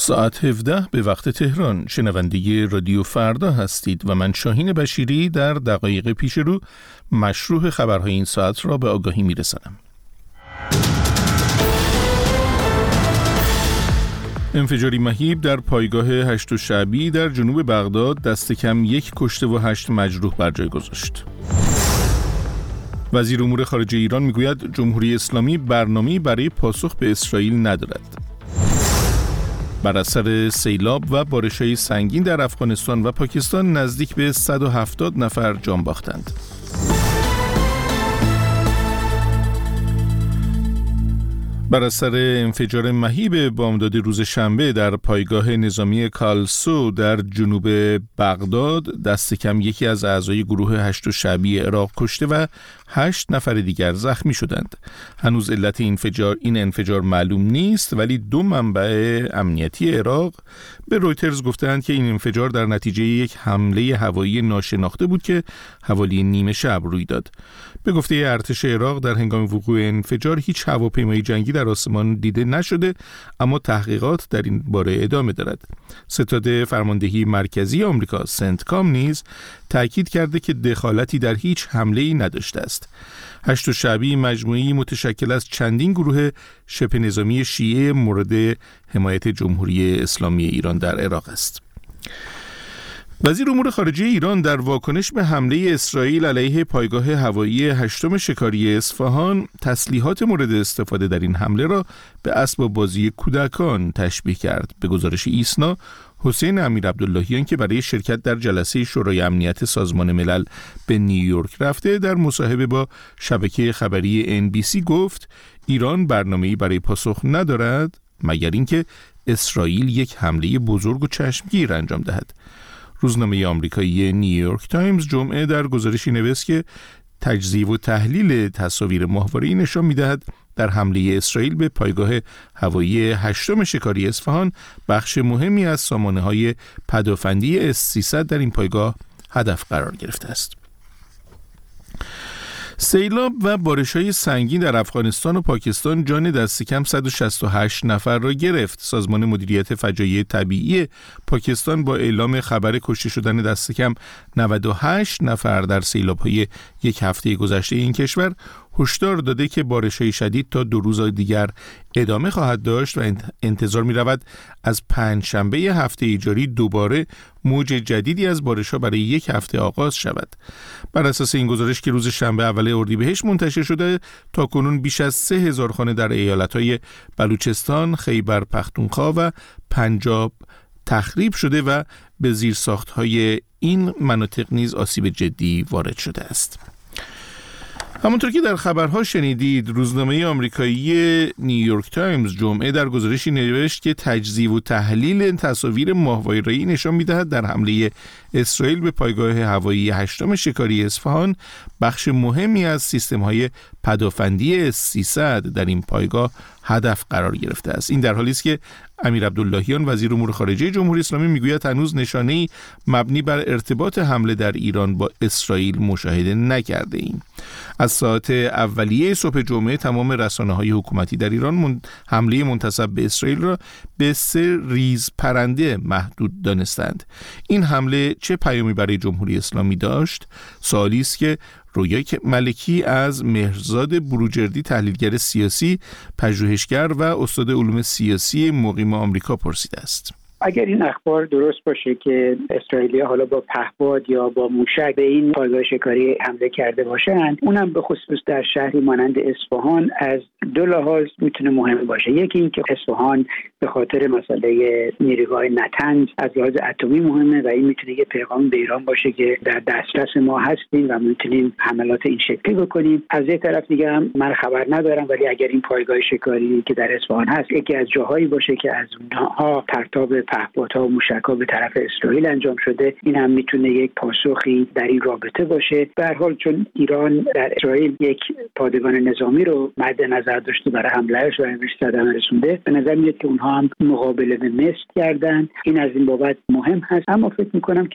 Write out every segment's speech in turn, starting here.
ساعت 17 به وقت تهران. شنونده رادیو فردا هستید و من شاهین بشیری در دقایق پیش رو مشروح خبرهای این ساعت را به آگاهی میرسانم. انفجاری مهیب در پایگاه 8 شعبی در جنوب بغداد دست کم 1 کشته و 8 مجروح بر جای گذاشت. وزیر امور خارجه ایران میگوید جمهوری اسلامی برنامه‌ای برای پاسخ به اسرائیل ندارد. بر اثر سیلاب و بارش‌های سنگین در افغانستان و پاکستان نزدیک به 170 نفر جان باختند. بر اثر انفجار مهیب بامداد روز شنبه در پایگاه نظامی کالسو در جنوب بغداد دست کم یکی از اعضای گروه 8 شعبی عراق کشته و 8 نفر دیگر زخمی شدند. هنوز علت این انفجار معلوم نیست، ولی 2 منبع امنیتی عراق به رویترز گفتند که این انفجار در نتیجه یک حمله هوایی ناشناخته بود که حوالی نیمه شب روی داد. به گفته ارتش عراق در هنگام وقوع انفجار هیچ هواپیمای جنگی در آسمان دیده نشده، اما تحقیقات در این باره ادامه دارد. ستاد فرماندهی مرکزی آمریکا سنتکام نیز تأکید کرده که دخالتی در هیچ حمله‌ای نداشته است. 8 شعبی مجموعه‌ای متشکل از چندین گروه شبه نظامی شیعه مورد حمایت جمهوری اسلامی ایران در عراق است. وزیر امور خارجه ایران در واکنش به حمله اسرائیل علیه پایگاه هوایی 8 شکاری اصفهان تسلیحات مورد استفاده در این حمله را به اسباب بازی کودکان تشبیه کرد. به گزارش ایسنا، حسین امیرعبداللهیان که برای شرکت در جلسه شورای امنیت سازمان ملل به نیویورک رفته، در مصاحبه با شبکه خبری NBC گفت ایران برنامه‌ای برای پاسخ ندارد مگر اینکه اسرائیل یک حمله بزرگ و چشمگیر انجام دهد. روزنامه آمریکایی نیویورک تایمز جمعه در گزارشی نوشت که تجزیه و تحلیل تصاویر ماهواره‌ای نشان می‌دهد در حمله اسرائیل به پایگاه هوایی 8 شکاری اصفهان بخش مهمی از سامانه‌های پدافندی S-300 در این پایگاه هدف قرار گرفته است. سیلاب و بارش‌های سنگین در افغانستان و پاکستان جان دست کم 168 نفر را گرفت. سازمان مدیریت فجایع طبیعی پاکستان با اعلام خبر کشته شدن دست کم 98 نفر در سیلاب‌های یک هفته گذشته این کشور هشدار داده که بارش‌های شدید تا 2 روز دیگر ادامه خواهد داشت و انتظار می‌رود از پنجشنبه هفته جاری دوباره موج جدیدی از بارش‌ها برای یک هفته آغاز شود. بر اساس این گزارش که روز شنبه اول اردیبهشت منتشر شده، تاکنون بیش از 3000 خانه در ایالت‌های بلوچستان، خیبر پختونخوا و پنجاب تخریب شده و به زیرساخت‌های این مناطق نیز آسیب جدی وارد شده است. همونطور که در خبرها شنیدید، روزنامه آمریکایی نیویورک تایمز جمعه در گزارشی نوشت که تجزیه و تحلیل تصاویر ماهواره‌ای نشان می‌دهد در حمله اسرائیل به پایگاه هوایی 8 شکاری اصفهان بخش مهمی از سیستم‌های پدافندی S-300 در این پایگاه هدف قرار گرفته است. این در حالی است که امیرعبداللهیان وزیر امور خارجه جمهوری اسلامی میگوید هنوز نشانه‌ای مبنی بر ارتباط حمله در ایران با اسرائیل مشاهده نکرده ایم. از ساعت اولیه صبح جمعه تمام رسانه‌های حکومتی در ایران حمله منتسب به اسرائیل را به 3 ریز پرنده محدود دانستند. این حمله چه پیامی برای جمهوری اسلامی داشت؟ سوالی است که رویا ملکی از مهرزاد بروجردی، تحلیلگر سیاسی، پژوهشگر و استاد علوم سیاسی مقیم آمریکا پرسیده است. اگر این اخبار درست باشه که اسرائیلی‌ها حالا با پهپاد یا با موشک به این پایگاه شکاری حمله کرده باشند، اونم به خصوص در شهری مانند اصفهان، از 2 لحاظ میتونه مهم باشه. یکی این که اصفهان به خاطر مسئله نیروگاه نتنز از لحاظ اتمی مهمه و این میتونه یه پیغام به ایران باشه که در دسترس ما هستیم و میتونیم حملات این شکلی بکنیم. از یه طرف دیگه هم من خبر ندارم، ولی اگر این پایگاه شکاری که در اصفهان هست یکی از جاهایی باشه که از اونها پرتاب پهپادها و موشک‌ها به طرف اسرائیل انجام شده، این هم میتونه یک پاسخی در این رابطه باشه. به هر حال چون ایران در اسرائیل یک پادگان نظامی رو مد نظر داشته برای حملهش و بهش صدمه رسونده، به نظر میاد که اونها هم مقابله به مثل کردن. این از این بابت مهم هست، اما فکر میکنم که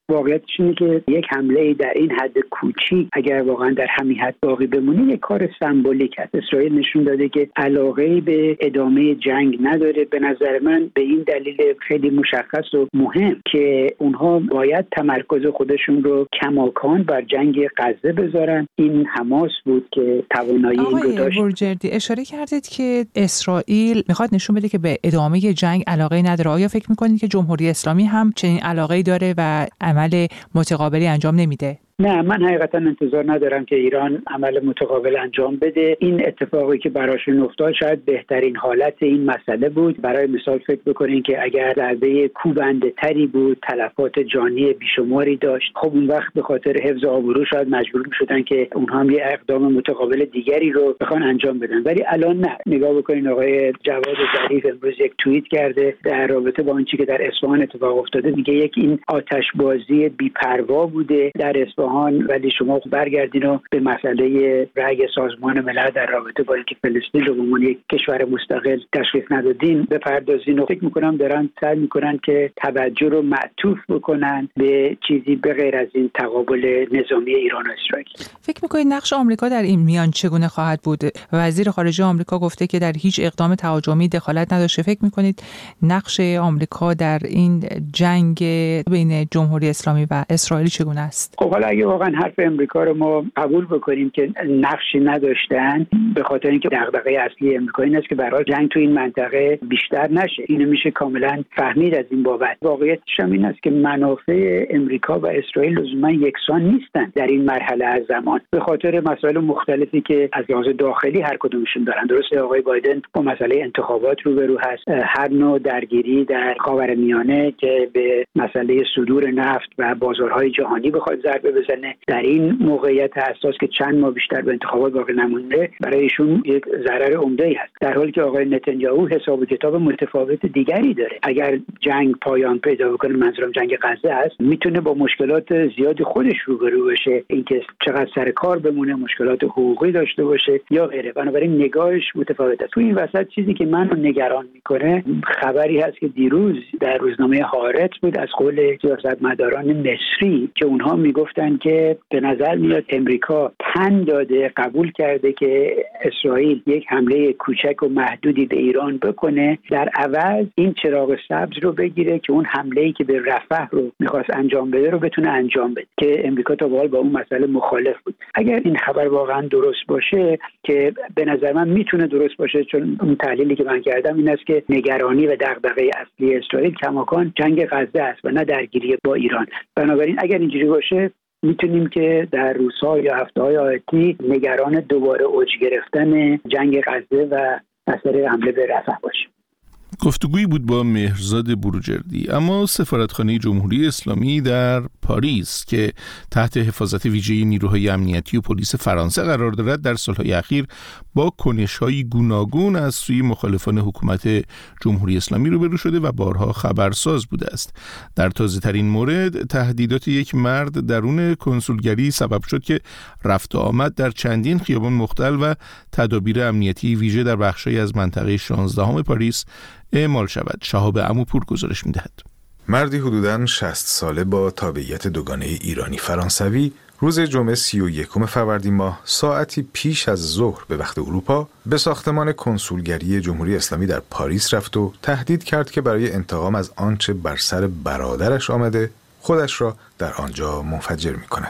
واقعیتش اینه که یک حمله در این حد کوچیک اگر واقعا در همین حد باقی بمونه یک کار سمبولیک است. اسرائیل نشون داده که علاقه به ادامه جنگ نداره. به نظر من به این دلیل خیلی مشخص و مهم که اونها باید تمرکز خودشون رو کماکان بر جنگ غزه بذارن. این حماس بود که توانایی این رو داشت. بروجردی اشاره کردید که اسرائیل میخواد نشون بده که به ادامه جنگ علاقه نداره. آیا فکر میکنید که جمهوری اسلامی هم چنین علاقه‌ای داره و عمل متقابلی انجام نمیده؟ نه، من حقیقتا انتظار ندارم که ایران عمل متقابل انجام بده. این اتفاقی که براشون افتاد شاید بهترین حالت این مسئله بود. برای مثال فکر بکنین که اگر ضربه کوبنده تری بود، تلفات جانی بیشماری داشت، خب اون وقت به خاطر حفظ آبرو شاید مجبور می‌شدن که اونها هم یه اقدام متقابل دیگری رو بخوان انجام بدن. ولی الان نه. نگاه بکنین آقای جواد ظریف امروز یک توییت کرده در رابطه با آنچه که در اصفهان اتفاق افتاده. میگه یک این آتشبازی بی‌پروا بوده در اصفهان، ولی شما برگردین و به مسئله رأی سازمان ملل در رابطه با اینکه فلسطین رو به عنوان یک کشور مستقل تشخیص ندادین بپردازین و فکر میکنم دارن سعی میکنن که توجه رو معطوف بکنن به چیزی به غیر از این تقابل نظامی ایران و اسرائیل. فکر میکنید نقش آمریکا در این میان چگونه خواهد بود؟ وزیر خارجه آمریکا گفته که در هیچ اقدام تهاجمی دخالت نداشته. فکر میکنید نقش آمریکا در این جنگ بین جمهوری اسلامی و اسرائیل چگونه است؟ خب حالا اگه واقعا حرف امریکا رو ما قبول بکنیم که نقشی نداشتن، به خاطر اینکه دغدغه اصلی امریکا این است که برای جنگ تو این منطقه بیشتر نشه. اینو میشه کاملا فهمید از این بابت. واقعیتش هم این است که منافع امریکا و اسرائیل لزوما یکسان نیستن در این مرحله از زمان، به خاطر مسائل مختلفی که از لحاظ داخلی هر کدومشون دارن. درسته آقای بایدن با مسئله انتخابات روبرو هست، هر نوع درگیری در خاورمیانه که به مسئله صدور نفت و بازارهای جهانی بخواد ضربه بزنه، در این موقعیت حساس که چند ماه بیشتر به انتخابات باقی نمونده برای ایشون یک ضرر عمده‌ای هست، در حالی که آقای نتانیاهو حساب و کتاب متفاوت دیگری داره. اگر جنگ پایان پیدا بکنه، منظورم جنگ غزه است، میتونه با مشکلات زیادی خودش روبرو بشه، اینکه چقدر سر کار بمونه، مشکلات حقوقی داشته باشه یا غیره. بنابراین نگاهش متفاوت است. تو این وسط چیزی که منو نگران میکنه خبری هست که دیروز در روزنامه هارتز بود از قول سیاستمداران مصری که اونها میگفتن که به نظر میاد امریکا پند داده، قبول کرده که اسرائیل یک حمله کوچک و محدودی به ایران بکنه، در عوض این چراغ سبز رو بگیره که اون حمله‌ای که به رفح رو میخواست انجام بده رو بتونه انجام بده، که امریکا تا به حال با اون مسئله مخالف بود. اگر این خبر واقعا درست باشه، که به نظر من میتونه درست باشه، چون اون تحلیلی که من کردم این است که نگرانی و دغدغه اصلی اسرائیل کماکان جنگ غزه است و نه درگیری با ایران. بنابراین اگر اینجوری باشه میتونیم که در روزها یا هفته‌های آتی نگران دوباره اوج گرفتن جنگ غزه و مسئله حمله به رفح باشیم. گفتگویی بود با مهرزاد بروجردی. اما سفارتخانه جمهوری اسلامی در پاریس که تحت حفاظت ویژه نیروهای امنیتی و پلیس فرانسه قرار دارد، در سالهای اخیر با کنش‌های گوناگون از سوی مخالفان حکومت جمهوری اسلامی روبرو شده و بارها خبرساز بوده است. در تازه‌ترین مورد تهدیدات یک مرد درون کنسولگری سبب شد که رفت و آمد در چندین خیابان مختل و تدابیر امنیتی ویژه در بخش‌هایی از منطقه 16 پاریس اعمال شود. شهاب عموپور گزارش می‌دهد. مردی حدوداً 60 ساله با تابعیت دوگانه ایرانی فرانسوی روز جمعه 31 فروردین ماه ساعتی پیش از ظهر به وقت اروپا به ساختمان کنسولگری جمهوری اسلامی در پاریس رفت و تهدید کرد که برای انتقام از آنچه بر سر برادرش آمده خودش را در آنجا منفجر می‌کند.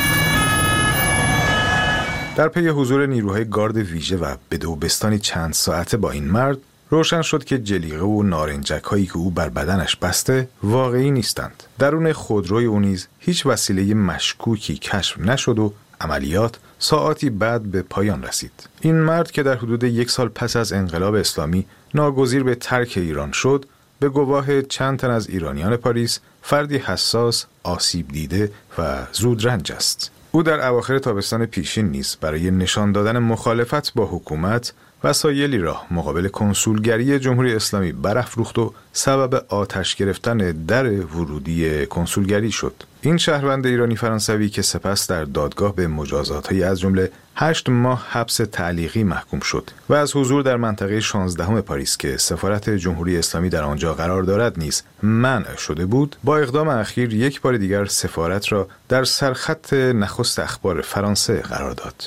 در پی حضور نیروهای گارد ویژه و بدوبستانی چند ساعته با این مرد روشن شد که جلیقه و نارنجک هایی که او بر بدنش بسته واقعی نیستند. درون خودروی او نیز هیچ وسیله مشکوکی کشف نشد و عملیات ساعاتی بعد به پایان رسید. این مرد که در حدود 1 سال پس از انقلاب اسلامی ناگزیر به ترک ایران شد، به گواه چند تن از ایرانیان پاریس فردی حساس، آسیب دیده و زودرنج است. او در اواخر تابستان پیشین نیز برای نشان دادن مخالفت با حکومت وسایلی را مقابل کنسولگری جمهوری اسلامی برافروخت و سبب آتش گرفتن در ورودی کنسولگری شد. این شهروند ایرانی فرانسوی که سپس در دادگاه به مجازات‌هایی از جمله 8 ماه حبس تعلیقی محکوم شد و از حضور در منطقه 16 پاریس که سفارت جمهوری اسلامی در آنجا قرار دارد نیز منع شده بود، با اقدام اخیر یک بار دیگر سفارت را در سرخط نخست اخبار فرانسه قرار داد.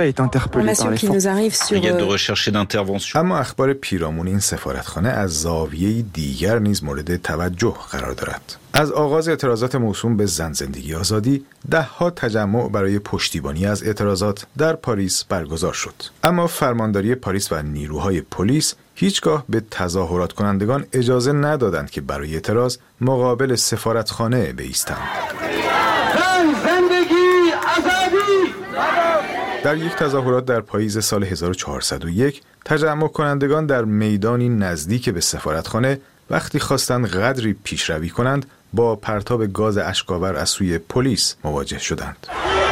اما اخبار پیرامون این سفارتخانه از زاویه دیگر نیز مورد توجه قرار دارد. از آغاز اعتراضات موسوم به زن زندگی آزادی، ده‌ها تجمع برای پشتیبانی از اعتراضات در پاریس برگزار شد. اما فرمانداری پاریس و نیروهای پلیس هیچگاه به تظاهرات کنندگان اجازه ندادند که برای اعتراض مقابل سفارتخانه بایستند. در یک تظاهرات در پاییز سال 1401 تجمع کنندگان در میدانی نزدیک به سفارتخانه وقتی خواستند قدری پیشروی کنند با پرتاب گاز اشک‌آور از سوی پلیس مواجه شدند.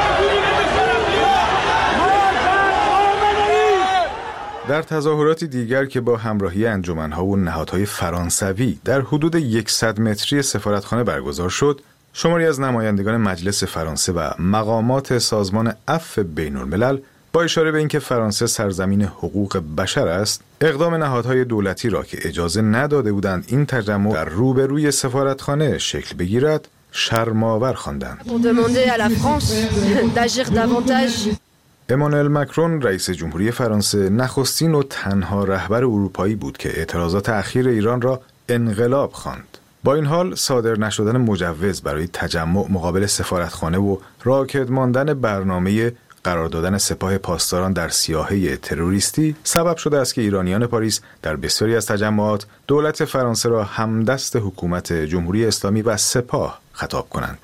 در تظاهراتی دیگر که با همراهی انجمن‌ها و نهادهای فرانسوی در حدود 100 متری سفارتخانه برگزار شد، شماری از نمایندگان مجلس فرانسه و مقامات سازمان عفو بین‌الملل با اشاره به اینکه فرانسه سرزمین حقوق بشر است، اقدام نهادهای دولتی را که اجازه نداده بودند این تجمع در روبروی سفارتخانه شکل بگیرد، شرم‌آور خواندند. امانوئل مکرون رئیس جمهوری فرانسه نخستین و تنها رهبر اروپایی بود که اعتراضات اخیر ایران را انقلاب خواند. با این حال صادر نشدن مجوز برای تجمع مقابل سفارتخانه و راکد ماندن برنامه قرار دادن سپاه پاسداران در سیاهه تروریستی سبب شده است که ایرانیان پاریس در بسیاری از تجمعات دولت فرانسه را همدست حکومت جمهوری اسلامی و سپاه خطاب کنند.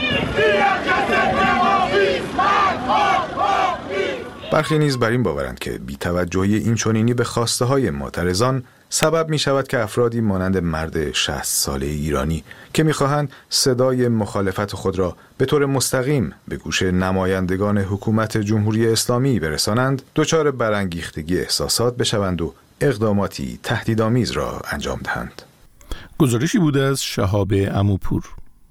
برخی نیز بر این باورند که بی‌توجهی این چنینی به خواسته های معترضان سبب می شود که افرادی مانند مرد 60 ساله ایرانی که می خواهند صدای مخالفت خود را به طور مستقیم به گوش نمایندگان حکومت جمهوری اسلامی برسانند، دچار برانگیختگی احساسات بشوند و اقداماتی تهدیدآمیز را انجام دهند. گزارشی بوده از شهاب عموپور.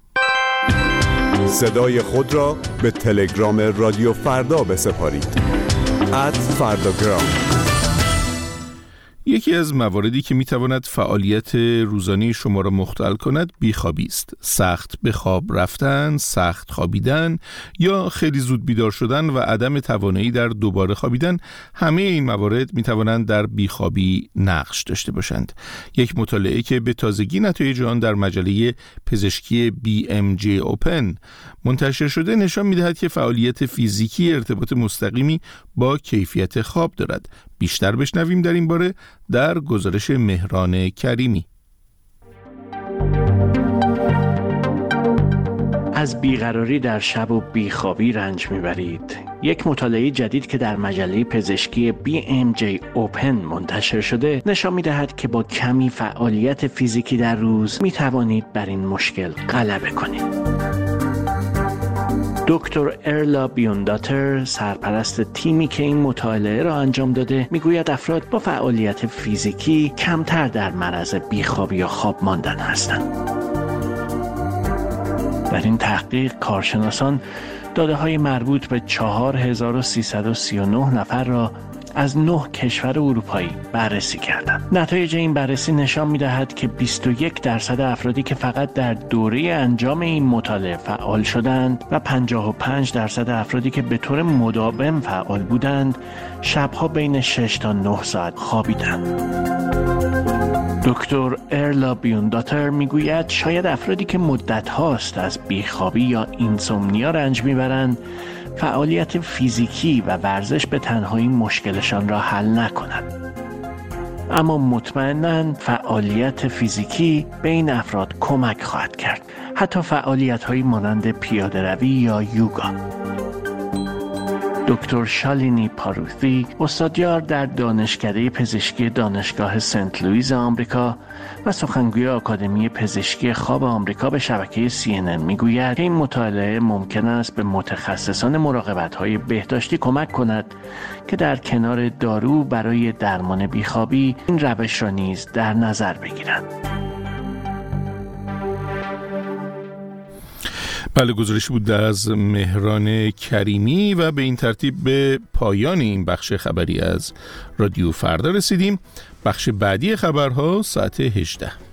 صدای خود را به تلگرام رادیو فردا بسپارید. @فرداگرام. یکی از مواردی که میتواند فعالیت روزانه شما را مختل کند بیخوابی است. سخت به خواب رفتن، سخت خوابیدن یا خیلی زود بیدار شدن و عدم توانایی در دوباره خوابیدن، همه این موارد میتوانند در بیخوابی نقش داشته باشند. یک مطالعه که به تازگی نتایج آن در مجله پزشکی BMJ Open منتشر شده نشان می‌دهد که فعالیت فیزیکی ارتباط مستقیمی با کیفیت خواب دارد. بیشتر بشنویم در این باره در گزارش مهران کریمی. از بیقراری در شب و بیخوابی رنج میبرید؟ یک مطالعه جدید که در مجله پزشکی BMJ Open منتشر شده نشان میدهد که با کمی فعالیت فیزیکی در روز میتوانید بر این مشکل غلبه کنید. دکتر ارلا بیونداتر، سرپرست تیمی که این مطالعه را انجام داده، میگوید افراد با فعالیت فیزیکی کمتر در معرض بیخوابی یا خواب ماندن هستند. در این تحقیق کارشناسان داده‌های مربوط به 4339 نفر را از 9 کشور اروپایی بررسی کردند. نتایج این بررسی نشان می‌دهد که 21% افرادی که فقط در دوره انجام این مطالعه فعال شدند و 55% افرادی که به طور مداوم فعال بودند، شبها بین 6 تا 9 ساعت خوابیدند. دکتر ارلا بیونداتر میگوید شاید افرادی که مدت هاست از بیخوابی یا اینسومنیا رنج میبرند فعالیت فیزیکی و ورزش به تنهایی مشکلشان را حل نکند. اما مطمئناً فعالیت فیزیکی به این افراد کمک خواهد کرد، حتی فعالیت‌هایی مانند پیاده‌روی یا یوگا. دکتر شالینی پاروثی، استادیار در دانشکده پزشکی دانشگاه سنت لوئیس آمریکا و سخنگوی آکادمی پزشکی خواب آمریکا به شبکه CNN میگوید که این مطالعه ممکن است به متخصصان مراقبت‌های بهداشتی کمک کند که در کنار دارو برای درمان بیخوابی این روش را نیز در نظر بگیرند. بله، گزارشی بود از مهران کریمی و به این ترتیب به پایان این بخش خبری از رادیو فردا رسیدیم. بخش بعدی خبرها ساعت 18.